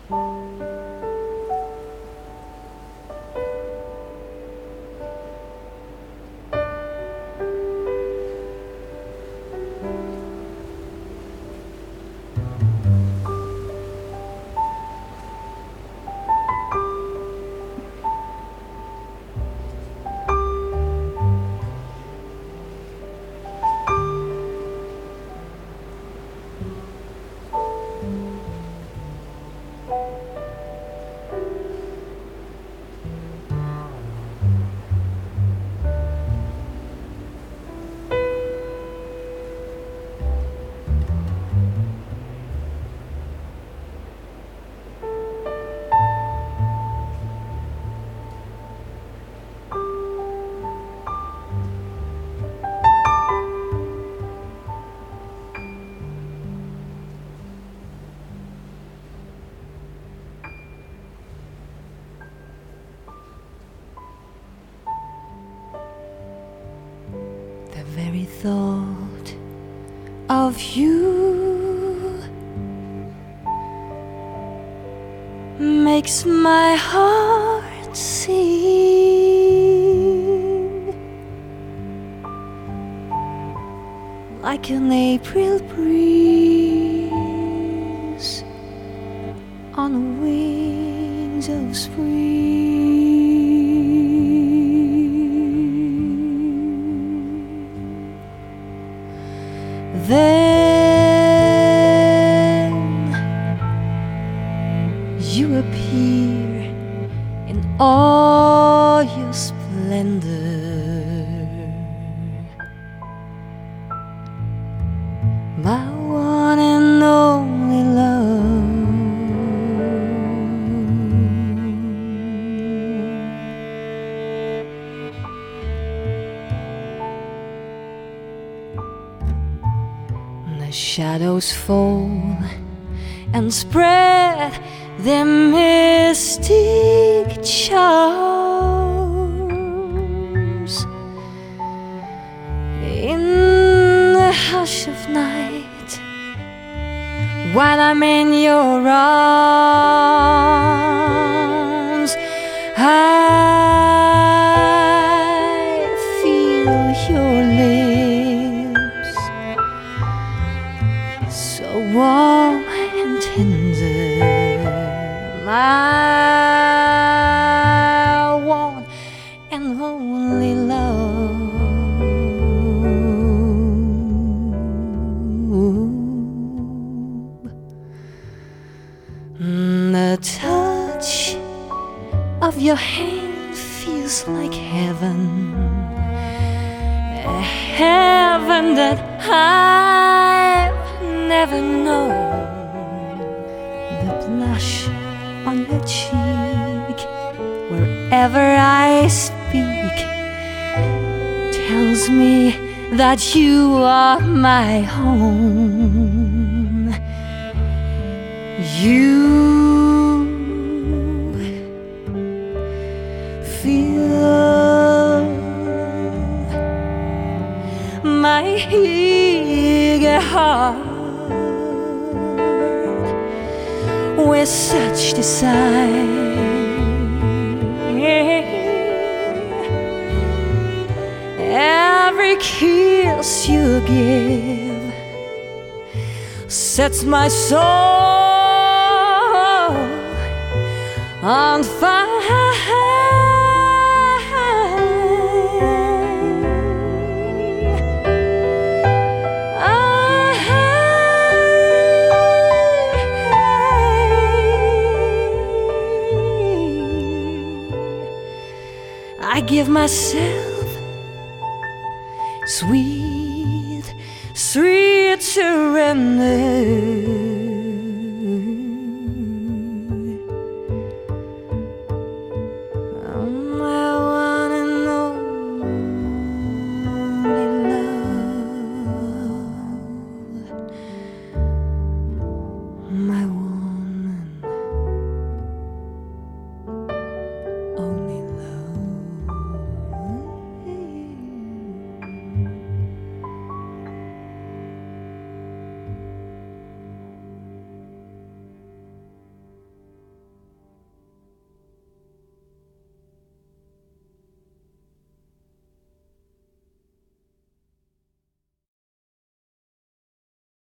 The very thought of you makes my heart sing like an April breeze on the wings of spring. Then you appear in all your splendor, my one and only love. The shadows fall and spread their mystic charms in the hush of night while I'm in your arms. I feel your lips so warm and tender, my one and only love. The touch of your hand feels like heaven, a heaven that I've never known. The blush on your cheek wherever I speak tells me that you are my home. You fill my eager heart with such desire. Every kiss you give sets my soul on fire. I give myself sweet